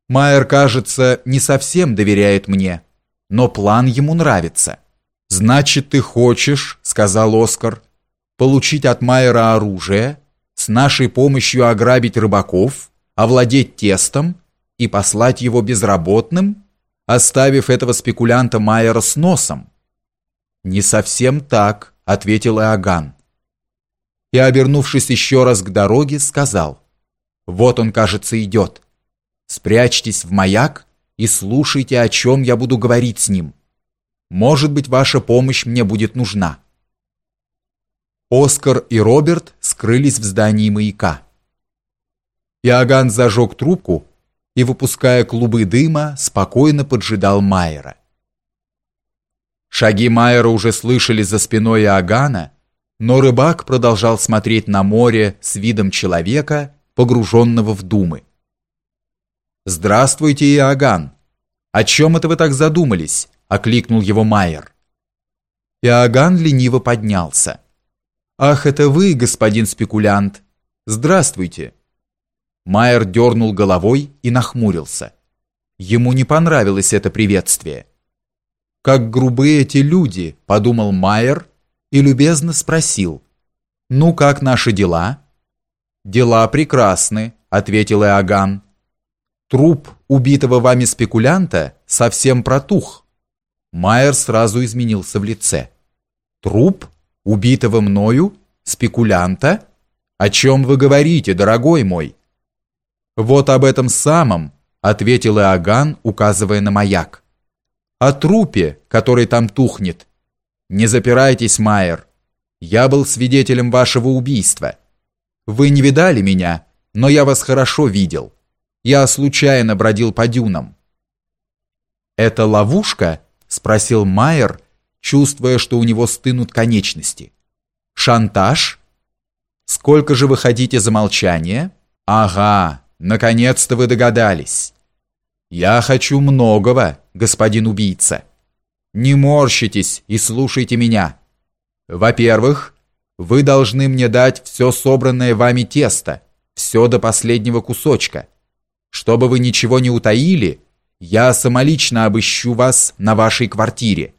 Майер, кажется, не совсем доверяет мне, но план ему нравится. «Значит, ты хочешь, — сказал Оскар, — получить от Майера оружие, с нашей помощью ограбить рыбаков, овладеть тестом и послать его безработным, оставив этого спекулянта Майера с носом?» «Не совсем так, — ответил Иоганн. И, обернувшись еще раз к дороге, сказал: «Вот он, кажется, идет. Спрячьтесь в маяк и слушайте, о чем я буду говорить с ним. Может быть, ваша помощь мне будет нужна». Оскар и Роберт скрылись в здании маяка. Иоганн зажег трубку и, выпуская клубы дыма, спокойно поджидал Майера. Шаги Майера уже слышали за спиной Иоганна, но рыбак продолжал смотреть на море с видом человека, погруженного в думы. «Здравствуйте, Иоганн! О чем это вы так задумались?» — окликнул его Майер. Иоганн лениво поднялся. «Ах, это вы, господин спекулянт! Здравствуйте!» Майер дернул головой и нахмурился. Ему не понравилось это приветствие. «Как грубы эти люди!» — подумал Майер и любезно спросил: «Ну, как наши дела?» «Дела прекрасны», — ответил Иоганн. «Труп убитого вами спекулянта совсем протух». Майер сразу изменился в лице. «Труп убитого мною спекулянта? О чем вы говорите, дорогой мой?» «Вот об этом самом», — ответил Иоганн, указывая на маяк. «О трупе, который там тухнет. Не запирайтесь, Майер. Я был свидетелем вашего убийства. Вы не видали меня, но я вас хорошо видел. Я случайно бродил по дюнам». «Это ловушка?» — спросил Майер, чувствуя, что у него стынут конечности. «Шантаж? Сколько же вы хотите за молчание?» «Ага, наконец-то вы догадались. Я хочу многого, господин убийца. Не морщитесь и слушайте меня. Во-первых, вы должны мне дать все собранное вами тесто, все до последнего кусочка. Чтобы вы ничего не утаили, я самолично обыщу вас на вашей квартире».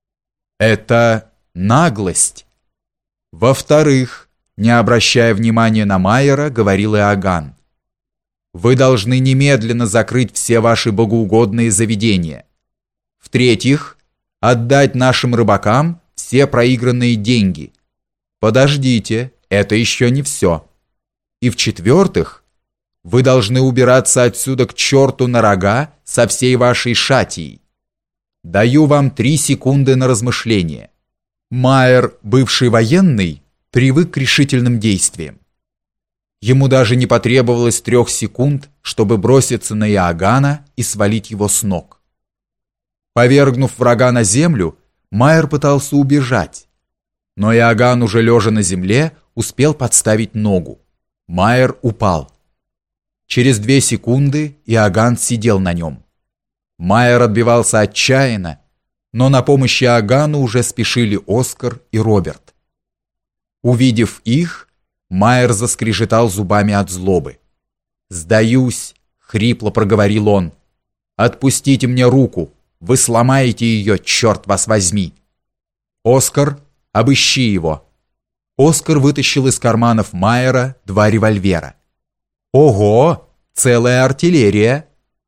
«Это наглость». «Во-вторых, не обращая внимания на Майера, говорил Иоганн, вы должны немедленно закрыть все ваши богоугодные заведения. В-третьих, отдать нашим рыбакам все проигранные деньги. Подождите, это еще не все. И в-четвертых, вы должны убираться отсюда к черту на рога со всей вашей шатией. Даю вам 3 секунды на размышление». Майер, бывший военный, привык к решительным действиям. Ему даже не потребовалось 3 секунд, чтобы броситься на Иоганна и свалить его с ног. Повергнув врага на землю, Майер пытался убежать, но Иоганн, уже лежа на земле, успел подставить ногу. Майер упал. Через 2 секунды Иоганн сидел на нем. Майер отбивался отчаянно, но на помощь Иоганну уже спешили Оскар и Роберт. Увидев их, Майер заскрежетал зубами от злобы. «Сдаюсь», — хрипло проговорил он. «Отпустите мне руку, вы сломаете ее, черт вас возьми». «Оскар, обыщи его». Оскар вытащил из карманов Майера 2 револьвера. «Ого, целая артиллерия!»